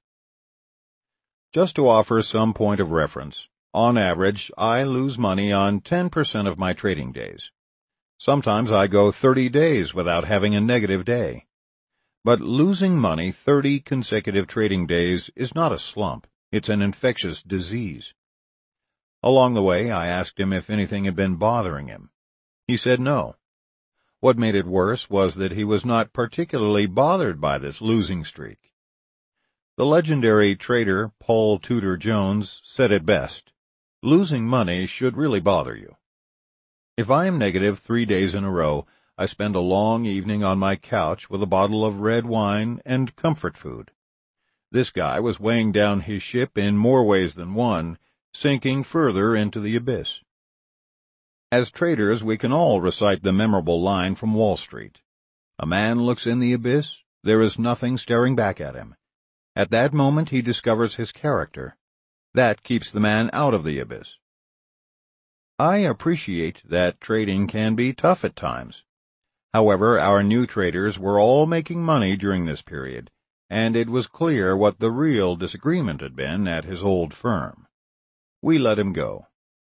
Just to offer some point of reference, on average, I lose money on 10% of my trading days. Sometimes I go 30 days without having a negative day. But losing money 30 consecutive trading days is not a slump. It's an infectious disease. Along the way, I asked him if anything had been bothering him. He said no. What made it worse was that he was not particularly bothered by this losing streak. The legendary trader Paul Tudor Jones said it best: losing money should really bother you. If I am negative 3 days in a row, I spend a long evening on my couch with a bottle of red wine and comfort food. This guy was weighing down his ship in more ways than one, sinking further into the abyss. As traders, we can all recite the memorable line from Wall Street. A man looks in the abyss, there is nothing staring back at him. At that moment he discovers his character. That keeps the man out of the abyss. I appreciate that trading can be tough at times. However, our new traders were all making money during this period, and it was clear what the real disagreement had been at his old firm. We let him go.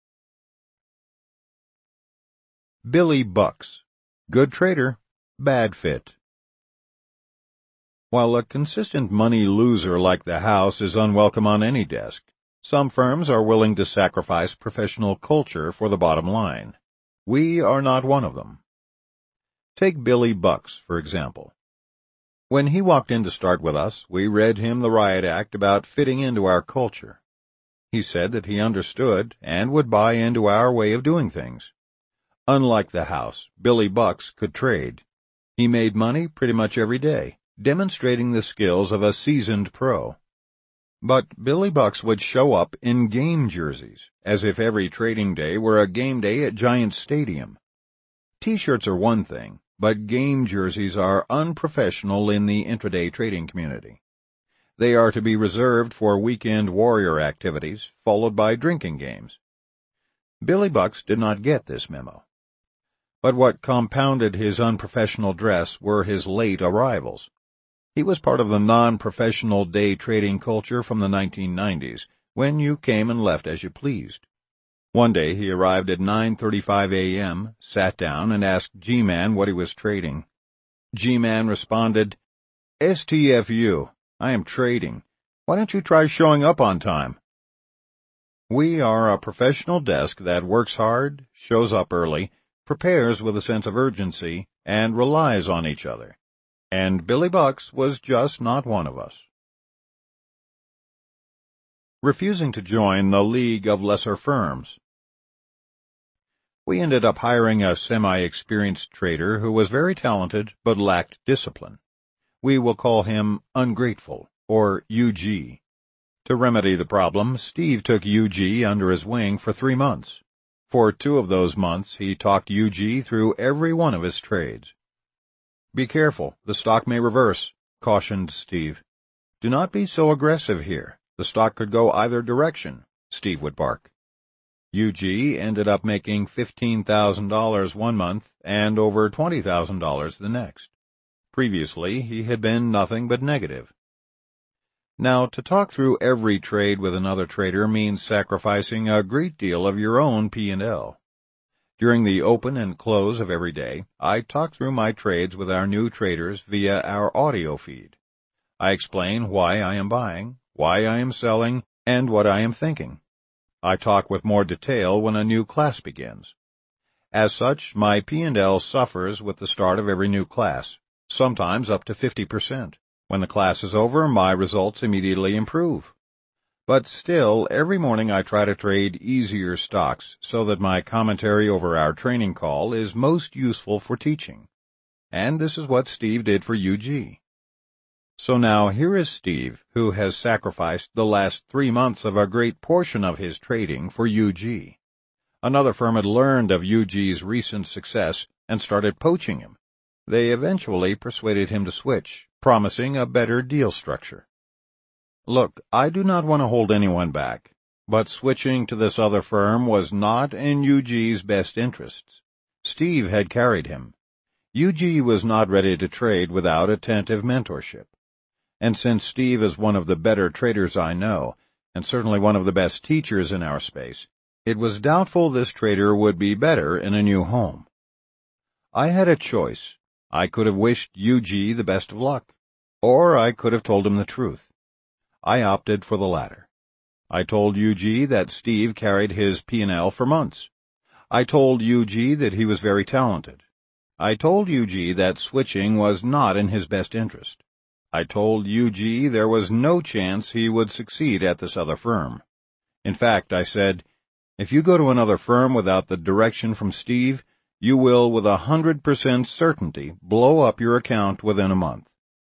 Billy Bucks. Good trader, bad fit. While a consistent money loser like The House is unwelcome on any desk, some firms are willing to sacrifice professional culture for the bottom line. We are not one of them. Take Billy Bucks, for example. When he walked in to start with us, we read him the riot act about fitting into our culture. He said that he understood and would buy into our way of doing things. Unlike The House, Billy Bucks could trade. He made money pretty much every day, demonstrating the skills of a seasoned pro. But Billy Bucks would show up in game jerseys, as if every trading day were a game day at Giants Stadium. T-shirts are one thing, but game jerseys are unprofessional in the intraday trading community. They are to be reserved for weekend warrior activities, followed by drinking games. Billy Bucks did not get this memo. But what compounded his unprofessional dress were his late arrivals. He was part of the non-professional day trading culture from the 1990s, when you came and left as you pleased. One day he arrived at 9:35 a.m., sat down, and asked G-Man what he was trading. G-Man responded, "STFU, I am trading. Why don't you try showing up on time?" We are a professional desk that works hard, shows up early, prepares with a sense of urgency, and relies on each other. And Billy Bucks was just not one of us. Refusing to join the League of Lesser Firms. We ended up hiring a semi-experienced trader who was very talented but lacked discipline. We will call him Ungrateful, or UG. To remedy the problem, Steve took UG under his wing for 3 months. For 2 of those months, he talked UG through every one of his trades. "Be careful, the stock may reverse," cautioned Steve. "Do not be so aggressive here. The stock could go either direction," Steve would bark. UG ended up making $15,000 one month and over $20,000 the next. Previously, he had been nothing but negative. Now, to talk through every trade with another trader means sacrificing a great deal of your own P&L. During the open and close of every day, I talk through my trades with our new traders via our audio feed. I explain why I am buying, why I am selling, and what I am thinking. I talk with more detail when a new class begins. As such, my P&L suffers with the start of every new class, sometimes up to 50%. When the class is over, my results immediately improve. But still, every morning I try to trade easier stocks so that my commentary over our training call is most useful for teaching. And this is what Steve did for UG. So now here is Steve, who has sacrificed the last 3 months of a great portion of his trading for UG. Another firm had learned of UG's recent success and started poaching him. They eventually persuaded him to switch, promising a better deal structure. Look, I do not want to hold anyone back, but switching to this other firm was not in UG's best interests. Steve had carried him. UG was not ready to trade without attentive mentorship. And since Steve is one of the better traders I know, and certainly one of the best teachers in our space, it was doubtful this trader would be better in a new home. I had a choice. I could have wished UG the best of luck, or I could have told him the truth. I opted for the latter. I told UG that Steve carried his P&L for months. I told UG that he was very talented. I told UG that switching was not in his best interest. I told UG there was no chance he would succeed at this other firm. In fact, I said, if you go to another firm without the direction from Steve, you will with 100% certainty blow up your account within a month.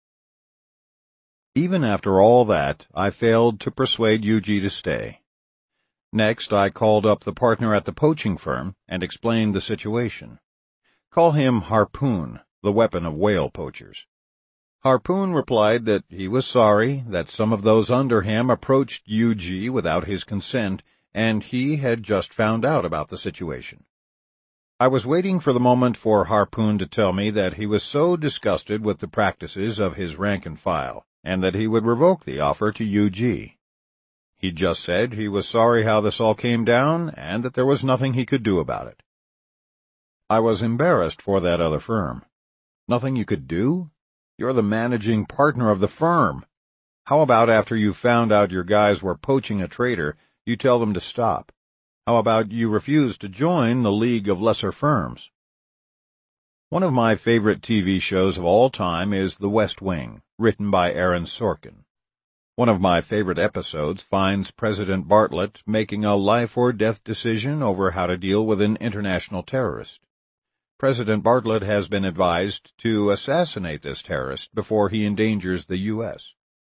Even after all that, I failed to persuade UG to stay. Next, I called up the partner at the poaching firm and explained the situation. Call him Harpoon, the weapon of whale poachers. Harpoon replied that he was sorry that some of those under him approached UG without his consent, and he had just found out about the situation. I was waiting for the moment for Harpoon to tell me that he was so disgusted with the practices of his rank and file, and that he would revoke the offer to UG. He just said he was sorry how this all came down, and that there was nothing he could do about it. I was embarrassed for that other firm. Nothing you could do? You're the managing partner of the firm. How about after you found out your guys were poaching a trader, you tell them to stop? How about you refuse to join the League of Lesser Firms? One of my favorite TV shows of all time is The West Wing, written by Aaron Sorkin. One of my favorite episodes finds President Bartlet making a life-or-death decision over how to deal with an international terrorist. President Bartlet has been advised to assassinate this terrorist before he endangers the U.S.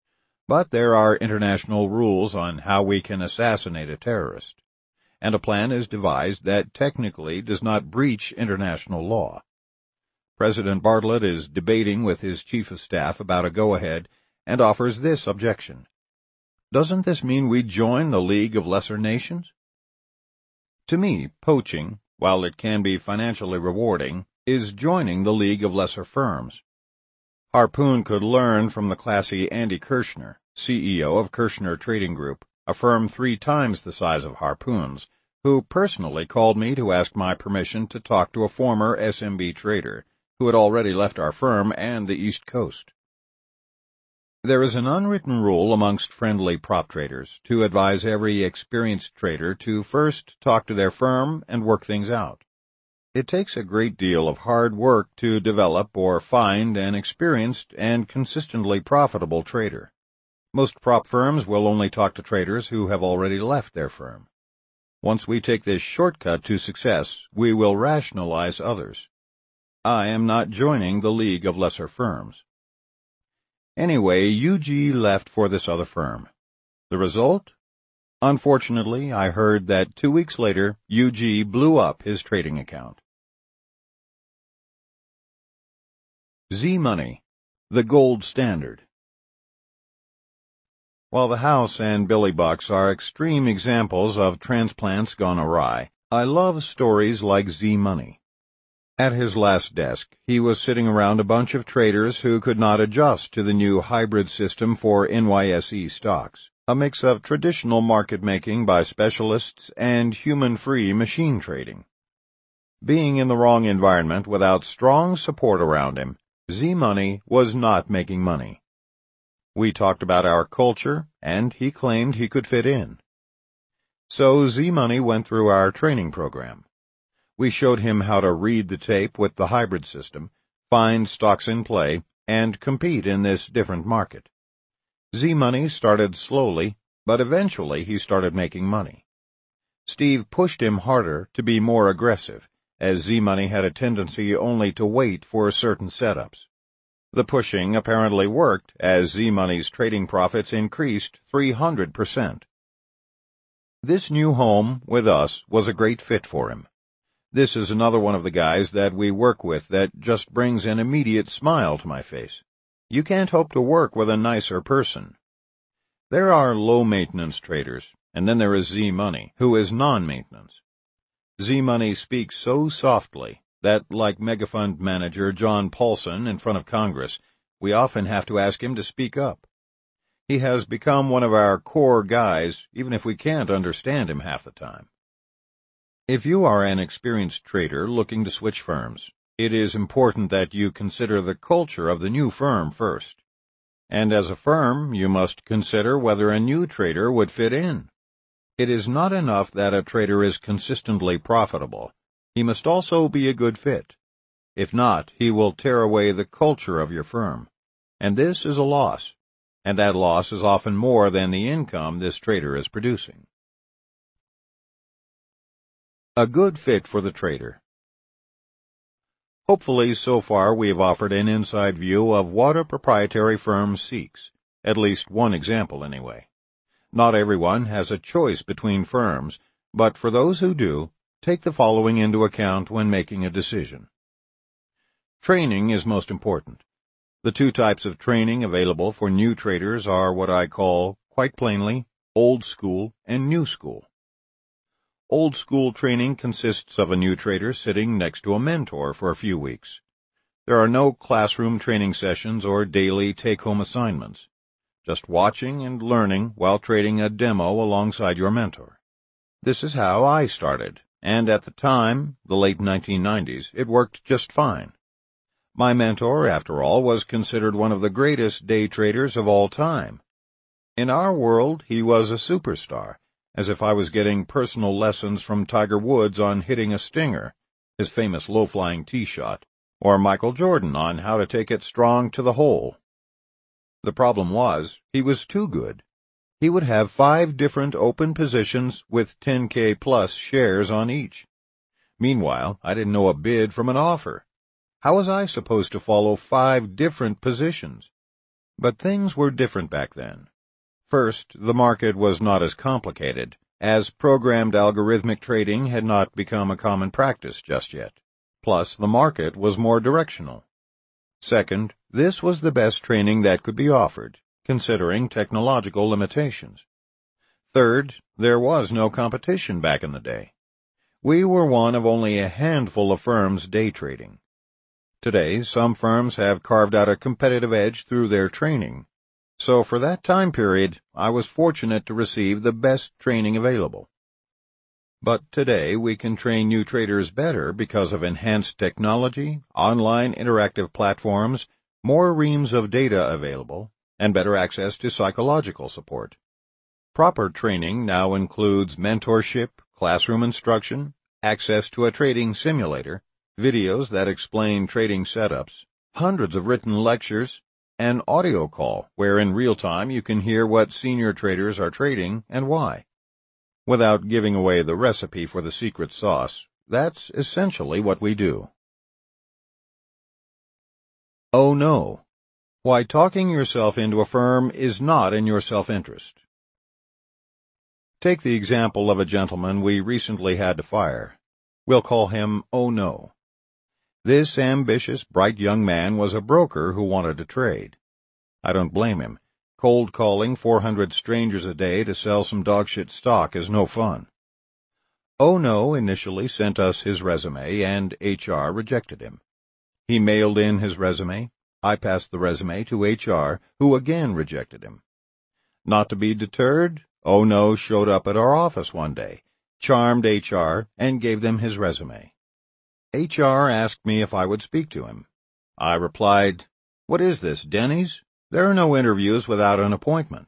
But there are international rules on how we can assassinate a terrorist, and a plan is devised that technically does not breach international law. President Bartlett is debating with his chief of staff about a go-ahead and offers this objection. Doesn't this mean we join the League of Lesser Nations? To me, poaching, while it can be financially rewarding, is joining the League of Lesser Firms. Harpoon could learn from the classy Andy Kirshner, CEO of Kirshner Trading Group, a firm 3 times the size of Harpoon's, who personally called me to ask my permission to talk to a former SMB trader who had already left our firm and the East Coast. There is an unwritten rule amongst friendly prop traders to advise every experienced trader to first talk to their firm and work things out. It takes a great deal of hard work to develop or find an experienced and consistently profitable trader. Most prop firms will only talk to traders who have already left their firm. Once we take this shortcut to success, we will rationalize others. I am not joining the League of Lesser Firms. Anyway, UG left for this other firm. The result? Unfortunately, I heard that 2 weeks later, UG blew up his trading account. Z-Money, the gold standard. While the House and Billy Bucks are extreme examples of transplants gone awry, I love stories like Z-Money. At his last desk, he was sitting around a bunch of traders who could not adjust to the new hybrid system for NYSE stocks, a mix of traditional market making by specialists and human-free machine trading. Being in the wrong environment without strong support around him, Z-Money was not making money. We talked about our culture, and he claimed he could fit in. So Z-Money went through our training program. We showed him how to read the tape with the hybrid system, find stocks in play, and compete in this different market. Z-Money started slowly, but eventually he started making money. Steve pushed him harder to be more aggressive, as Z-Money had a tendency only to wait for certain setups. The pushing apparently worked, as Z-Money's trading profits increased 300%. This new home with us was a great fit for him. This is another one of the guys that we work with that just brings an immediate smile to my face. You can't hope to work with a nicer person. There are low-maintenance traders, and then there is Z-Money, who is non-maintenance. Z-Money speaks so softly that, like megafund manager John Paulson in front of Congress, we often have to ask him to speak up. He has become one of our core guys, even if we can't understand him half the time. If you are an experienced trader looking to switch firms, it is important that you consider the culture of the new firm first. And as a firm, you must consider whether a new trader would fit in. It is not enough that a trader is consistently profitable. He must also be a good fit. If not, he will tear away the culture of your firm. And this is a loss. And that loss is often more than the income this trader is producing. A good fit for the trader. Hopefully, so far we have offered an inside view of what a proprietary firm seeks, at least one example anyway. Not everyone has a choice between firms, but for those who do, take the following into account when making a decision. Training is most important. The 2 types of training available for new traders are what I call, quite plainly, old school and new school. Old school training consists of a new trader sitting next to a mentor for a few weeks. There are no classroom training sessions or daily take-home assignments. Just watching and learning while trading a demo alongside your mentor. This is how I started, and at the time, the late 1990s, it worked just fine. My mentor, after all, was considered one of the greatest day traders of all time. In our world, he was a superstar, as if I was getting personal lessons from Tiger Woods on hitting a stinger, his famous low-flying tee shot, or Michael Jordan on how to take it strong to the hole. The problem was, he was too good. He would have 5 different open positions with 10K plus shares on each. Meanwhile, I didn't know a bid from an offer. How was I supposed to follow 5 different positions? But things were different back then. First, the market was not as complicated, as programmed algorithmic trading had not become a common practice just yet. Plus, the market was more directional. Second, this was the best training that could be offered, considering technological limitations. Third, there was no competition back in the day. We were one of only a handful of firms day trading. Today, some firms have carved out a competitive edge through their training. So for that time period, I was fortunate to receive the best training available. But today, we can train new traders better because of enhanced technology, online interactive platforms, more reams of data available, and better access to psychological support. Proper training now includes mentorship, classroom instruction, access to a trading simulator, videos that explain trading setups, hundreds of written lectures, an audio call where in real time you can hear what senior traders are trading and why. Without giving away the recipe for the secret sauce, that's essentially what we do. Oh no. Why talking yourself into a firm is not in your self-interest. Take the example of a gentleman we recently had to fire. We'll call him Oh No. This ambitious, bright young man was a broker who wanted to trade. I don't blame him. Cold calling 400 strangers a day to sell some dogshit stock is no fun. Oh No initially sent us his resume and HR rejected him. He mailed in his resume. I passed the resume to HR, who again rejected him. Not to be deterred, Oh No showed up at our office one day, charmed HR, and gave them his resume. HR asked me if I would speak to him. I replied, "What is this, Denny's? There are no interviews without an appointment."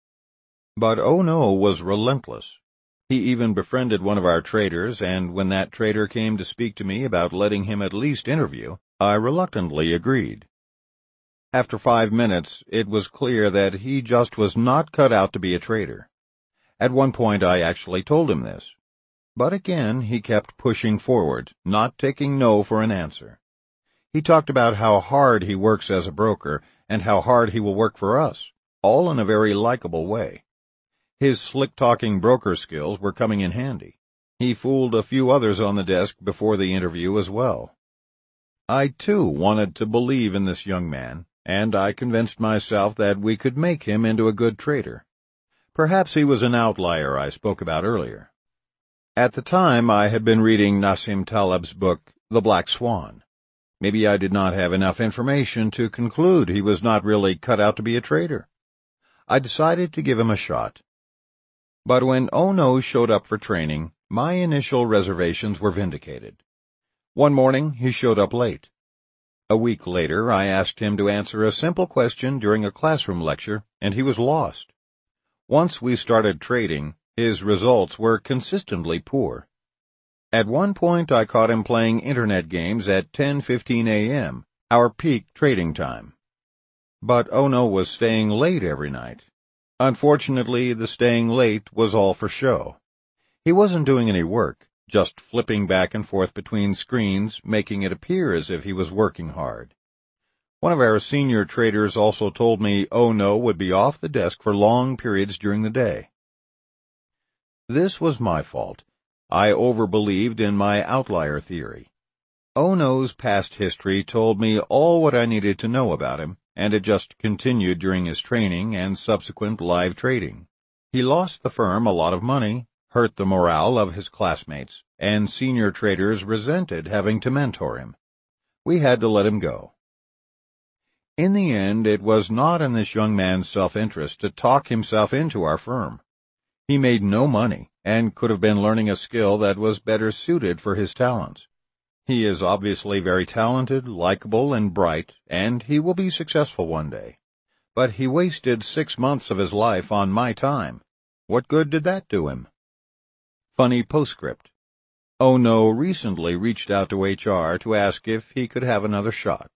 But Oh No was relentless. He even befriended one of our traders, and when that trader came to speak to me about letting him at least interview, I reluctantly agreed. After 5 minutes, it was clear that he just was not cut out to be a trader. At one point I actually told him this. But again he kept pushing forward, not taking no for an answer. He talked about how hard he works as a broker and how hard he will work for us, all in a very likable way. His slick-talking broker skills were coming in handy. He fooled a few others on the desk before the interview as well. I, too, wanted to believe in this young man, and I convinced myself that we could make him into a good trader. Perhaps he was an outlier I spoke about earlier. At the time, I had been reading Nassim Taleb's book, The Black Swan. Maybe I did not have enough information to conclude he was not really cut out to be a trader. I decided to give him a shot. But when Oh No showed up for training, my initial reservations were vindicated. One morning, he showed up late. A week later, I asked him to answer a simple question during a classroom lecture, and he was lost. Once we started trading, his results were consistently poor. At one point, I caught him playing internet games at 10:15 a.m., our peak trading time. But Oh No was staying late every night. Unfortunately, the staying late was all for show. He wasn't doing any work, just flipping back and forth between screens, making it appear as if he was working hard. One of our senior traders also told me Oh No would be off the desk for long periods during the day. This was my fault. I overbelieved in my outlier theory. Oh No's past history told me all what I needed to know about him, and it just continued during his training and subsequent live trading. He lost the firm a lot of money, hurt the morale of his classmates, and senior traders resented having to mentor him. We had to let him go. In the end, it was not in this young man's self-interest to talk himself into our firm. He made no money and could have been learning a skill that was better suited for his talents. He is obviously very talented, likable, and bright, and he will be successful one day. But he wasted 6 months of his life on my time. What good did that do him? Funny postscript. Oh No recently reached out to HR to ask if he could have another shot.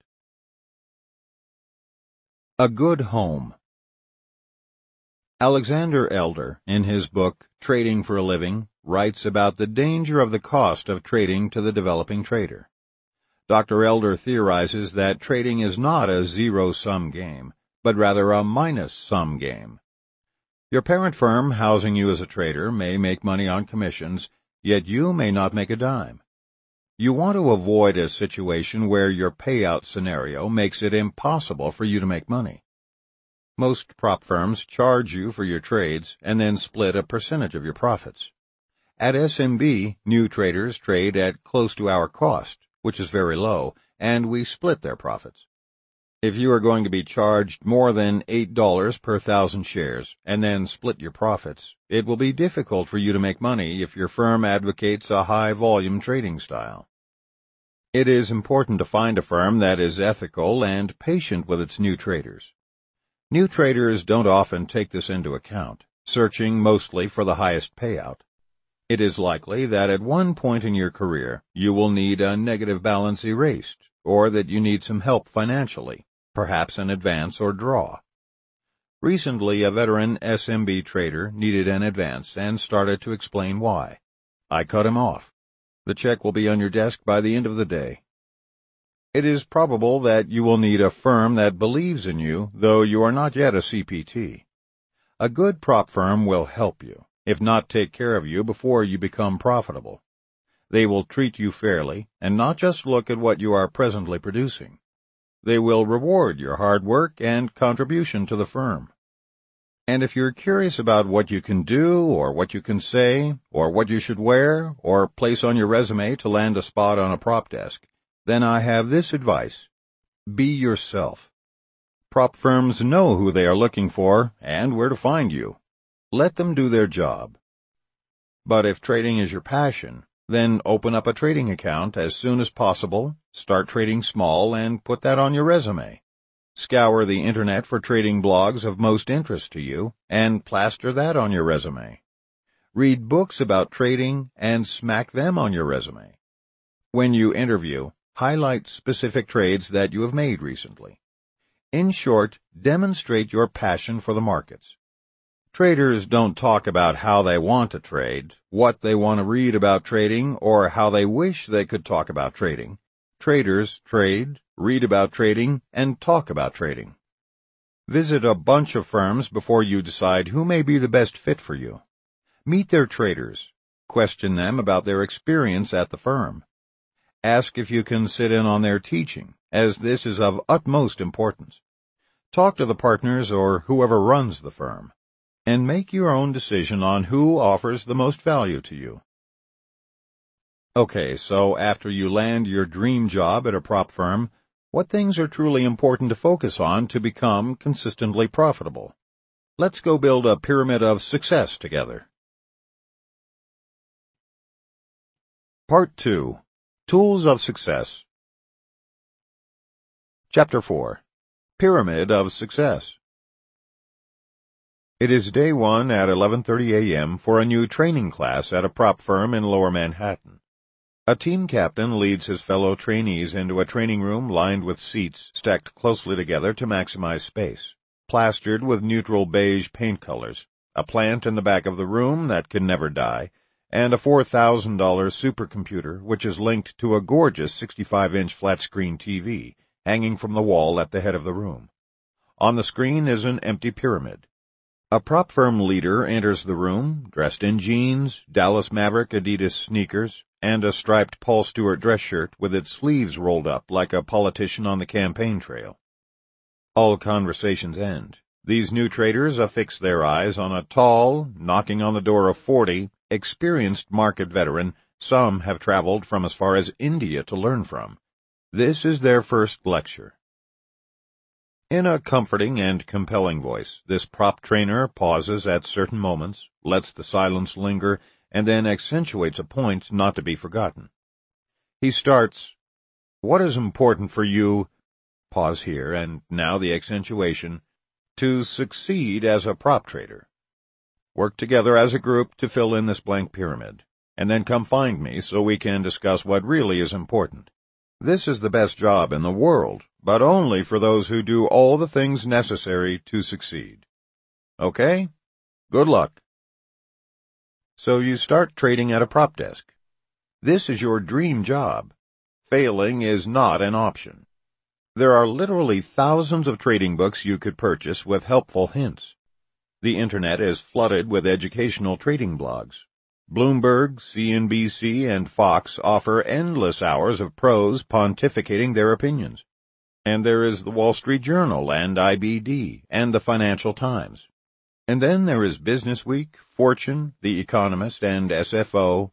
A Good Home. Alexander Elder, in his book Trading for a Living, writes about the danger of the cost of trading to the developing trader. Dr. Elder theorizes that trading is not a zero-sum game, but rather a minus-sum game. Your parent firm housing you as a trader may make money on commissions, yet you may not make a dime. You want to avoid a situation where your payout scenario makes it impossible for you to make money. Most prop firms charge you for your trades and then split a percentage of your profits. At SMB, new traders trade at close to our cost, which is very low, and we split their profits. If you are going to be charged more than $8 per 1,000 shares and then split your profits, it will be difficult for you to make money if your firm advocates a high-volume trading style. It is important to find a firm that is ethical and patient with its new traders. New traders don't often take this into account, searching mostly for the highest payout. It is likely that at one point in your career you will need a negative balance erased, or that you need some help financially, perhaps an advance or draw. Recently, a veteran SMB trader needed an advance and started to explain why. I cut him off. The check will be on your desk by the end of the day. It is probable that you will need a firm that believes in you, though you are not yet a CPT. A good prop firm will help you, if not take care of you before you become profitable. They will treat you fairly and not just look at what you are presently producing. They will reward your hard work and contribution to the firm. And if you're curious about what you can do, or what you can say, or what you should wear, or place on your resume to land a spot on a prop desk, then I have this advice. Be yourself. Prop firms know who they are looking for and where to find you. Let them do their job. But if trading is your passion, then open up a trading account as soon as possible, start trading small, and put that on your resume. Scour the internet for trading blogs of most interest to you, and plaster that on your resume. Read books about trading and smack them on your resume. When you interview, highlight specific trades that you have made recently. In short, demonstrate your passion for the markets. Traders don't talk about how they want to trade, what they want to read about trading, or how they wish they could talk about trading. Traders trade, read about trading, and talk about trading. Visit a bunch of firms before you decide who may be the best fit for you. Meet their traders. Question them about their experience at the firm. Ask if you can sit in on their teaching, as this is of utmost importance. Talk to the partners or whoever runs the firm, and make your own decision on who offers the most value to you. Okay, so after you land your dream job at a prop firm, what things are truly important to focus on to become consistently profitable? Let's go build a pyramid of success together. Part 2. Tools of Success. Chapter 4. Pyramid of Success. It is day 1 at 11:30 a.m. for a new training class at a prop firm in Lower Manhattan. A team captain leads his fellow trainees into a training room lined with seats stacked closely together to maximize space, plastered with neutral beige paint colors, a plant in the back of the room that can never die, and a $4,000 supercomputer which is linked to a gorgeous 65-inch flat-screen TV hanging from the wall at the head of the room. On the screen is an empty pyramid. A prop firm leader enters the room, dressed in jeans, Dallas Maverick Adidas sneakers, and a striped Paul Stewart dress shirt with its sleeves rolled up like a politician on the campaign trail. All conversations end. These new traders affix their eyes on a tall, knocking on the door of 40, experienced market veteran some have traveled from as far as India to learn from. This is their first lecture. In a comforting and compelling voice, this prop trainer pauses at certain moments, lets the silence linger, and then accentuates a point not to be forgotten. He starts, "What is important for you," pause here, and now the accentuation, "to succeed as a prop trader? Work together as a group to fill in this blank pyramid, and then come find me so we can discuss what really is important. This is the best job in the world, but only for those who do all the things necessary to succeed. Okay? Good luck." So you start trading at a prop desk. This is your dream job. Failing is not an option. There are literally thousands of trading books you could purchase with helpful hints. The Internet is flooded with educational trading blogs. Bloomberg, CNBC, and Fox offer endless hours of pros pontificating their opinions. And there is the Wall Street Journal and IBD and the Financial Times. And then there is Business Week, Fortune, The Economist, and SFO,